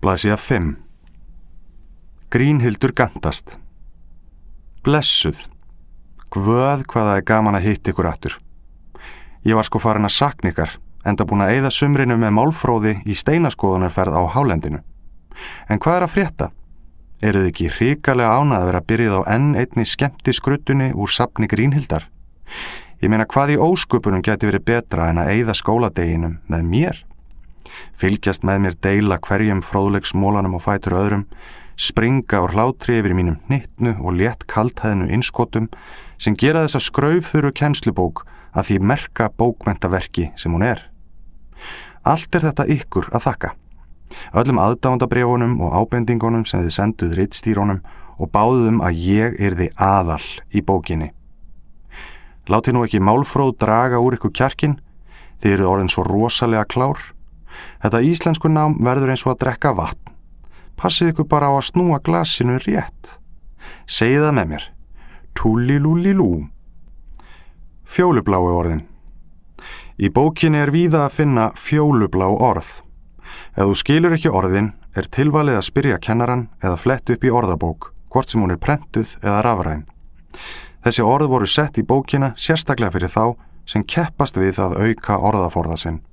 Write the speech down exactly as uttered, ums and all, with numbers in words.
Blaðsíða fimm. Grínhildur gantast. Blessuð. Guð hvað það er gaman að hitta ykkur aftur. Ég var sko farin að sakna ykkar, enda búin að eyða sumrinu með málfróði í steinaskoðunarferð á hálendinu. En hvað er að frétta? Eruð þið ekki hrikalega ánað að vera byrjuð á enn einni skemmtiskrudunni úr safni Grínhildar? Ég meina hvað í ósköpunum gæti verið betra en að eyða skóladeginum með mér? Fylgjast með mér deila hverjum fróðleiksmólanum og fætur öðrum, springa og hlátri yfir mínum hnittnu og létt kaldhæðnu innskotum sem gera þessa skraufþuru kennslubók að því merka bókmenntaverki sem hún er. Allt er þetta ykkur að þakka. Öllum aðdáendabréfunum og ábendingunum sem þið senduð ritstýrónum og báðum að ég yrði aðal í bókinni. Látið nú ekki málfróð draga úr ykkur kjarkin, þið eruð orðin svo rosalega klár. Þetta íslensku nám verður eins og að drekka vatn. Passið ykkur bara á að snúa glasinu rétt. Segið það með mér. Túlilúlilú. Fjólubláu orðin. Í bókinni er víða að finna fjólublá orð. Ef þú skilur ekki orðin, er tilvalið að spyrja kennaran eða flett upp í orðabók, hvort sem hún er prentuð eða rafræn. Þessi orð voru sett í bókina sérstaklega fyrir þá sem keppast við að auka orðaforða sinn.